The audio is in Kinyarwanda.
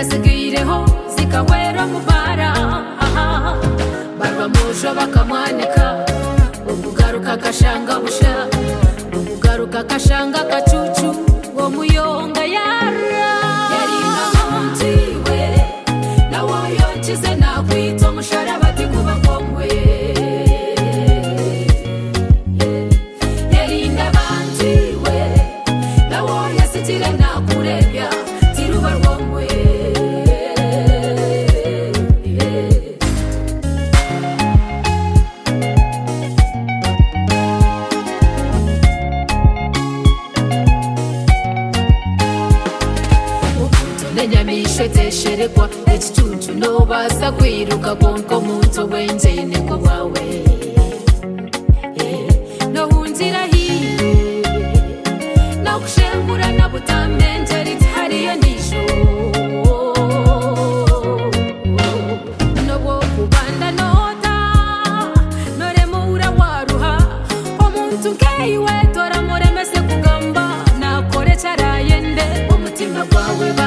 zasigireho zikawera mubara barwa musho bakamwanika umugaruka kashanga busha umugaruka kashanga kacucu wo muyonga yara yari nkamuntiwe nawo yonkize nakwita umusharaba ati kuba kongwe yari ndabantiwe nawo yasitire nakurebya tiruba rwongwe Nyamishe tesherekwa ekituntu nobasa kwiruka konko muntu wenjene ko wawe no hunzira hiye no kushengura na butamenje ritariyo nisho no bo kubanda nota no remura waruha omuntu nkeiwe tora muremese kugamba nakore carayende umutima gwawe